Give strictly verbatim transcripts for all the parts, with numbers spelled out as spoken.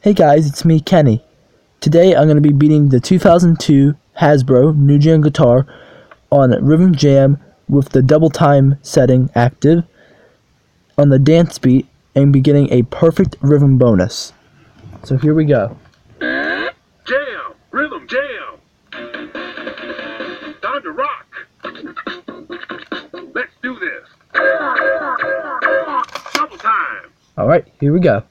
Hey guys, it's me, Kenny. Today I'm going to be beating the two thousand two Hasbro New Jam guitar on Rhythm Jam with the double time setting active on the dance beat and be getting a perfect rhythm bonus. So here we go. Jam! Rhythm Jam! Time to rock! Let's do this! Double time! Alright, here we go.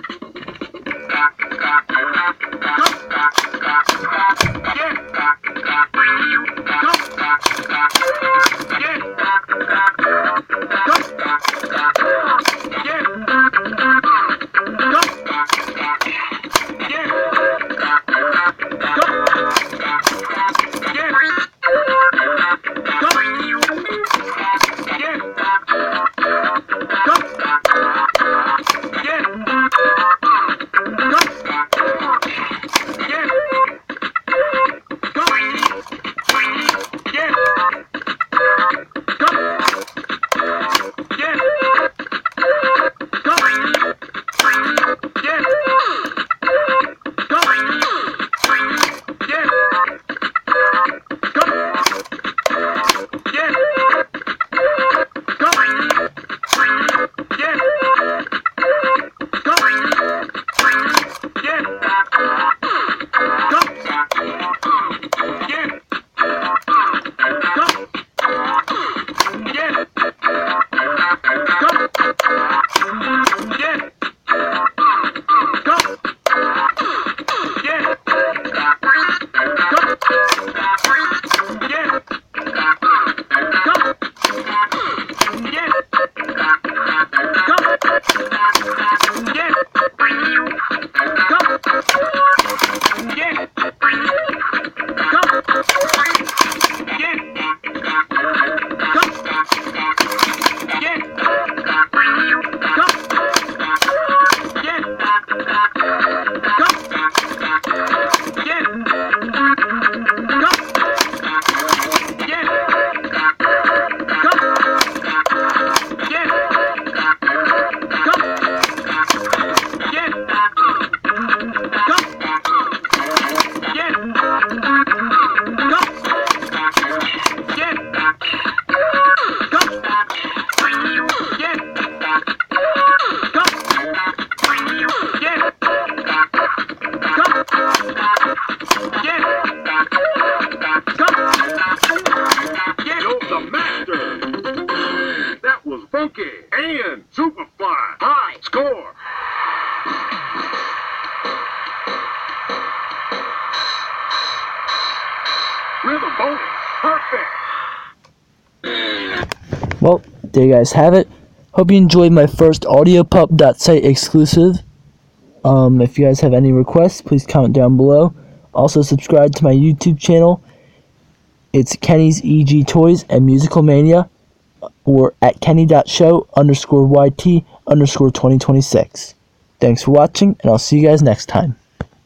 Funky and super fly. High score. Rhythm bonus. Perfect. Well, there you guys have it. Hope you enjoyed my first audiopup dot site exclusive. Um, if you guys have any requests, please comment down below. Also, subscribe to my YouTube channel. It's Kenny's E G Toys and Musical Mania, or at kenny.show underscore YT underscore 2026. Thanks for watching, and I'll see you guys next time.